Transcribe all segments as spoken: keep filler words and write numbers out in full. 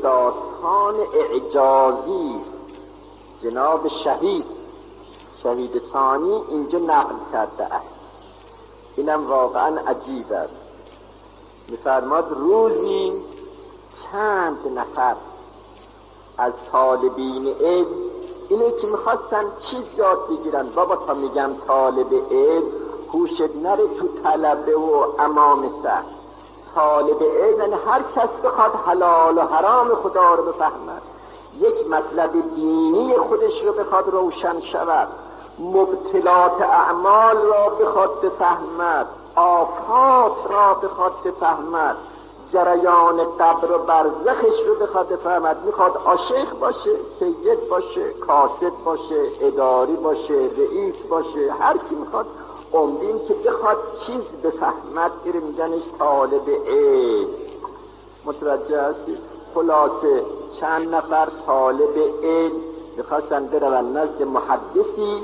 داستان اعجازی جناب شهید شهید ثانی اینجا نقل کرده است. اینم واقعا عجیب است. می‌فرماد روزی چند نفر از طالبین علم اینه که میخواستن چیز یاد بگیرن، بابا تا میگم طالب علم هوشت نره تو طلبه و امامسه. طالب علم یعنی هر کس بخواد حلال و حرام خدا رو بفهمد، یک مطلب دینی خودش رو بخواد روشن شود، مبطلات اعمال را بخواد بفهمد، آفات را بخواد بفهمد، جریان قبر و برزخش رو بخواد بفهمد، میخواد آشیخ باشه، سید باشه، کاسب باشه، اداری باشه، رئیس باشه، هر کی میخواد عمدین که بخواد چیز بفهمد ایره میگنش طالب علم. متوجه هستی؟ خلاصه چند نفر طالب علم میخواستن برون نزد محدثی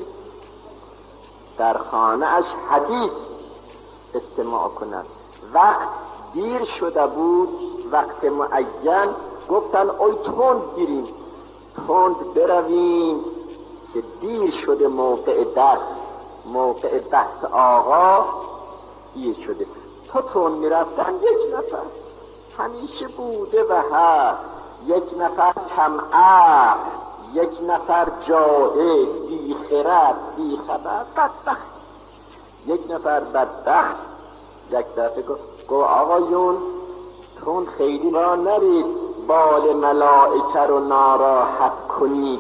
در خانه اش حدیث استماع کنند. وقت دیر شده بود، وقت معین. گفتن اوی تند گیریم، تند برویم که دیر شده، موقع درس، موقع بحث آقا دیر شده. تا تند میرفتن یک نفر همیشه بوده و هست، یک نفر کم عقل، یک نفر جاهل، بی خرد، بی خبر، بدبخت. یک نفر بدبخت یک دفعه گفت گو آقایون تون خیلی را نرید بال ملائکه رو ناراحت کنید.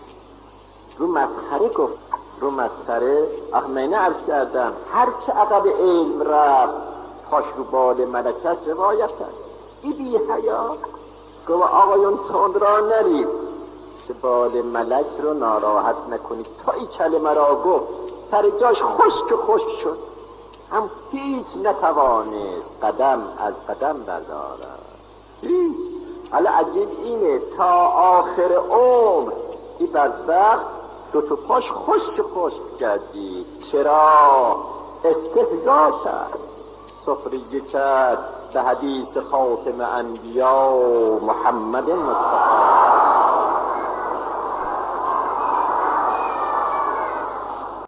رو مسخره گفت، رو مسخره. اخمینه عرض کردم هر چه عقب علم رفت پاش رو بال ملکه روایت کرد. ای بی حیا گو آقایون تون را نرید که بال ملک رو ناراحت نکنید. تا این کلمه را گفت سر جاش خشک خشک شد، هم هیچ نتوانست قدم از قدم بردارد، هیچ. حالا عجیب اینه تا آخر عمر این بدبخت دو تا پاش خشک خشک کردی. چرا؟ استهزا کرد، سخریه کرد به حدیث خاتم انبیا محمد مصطفی.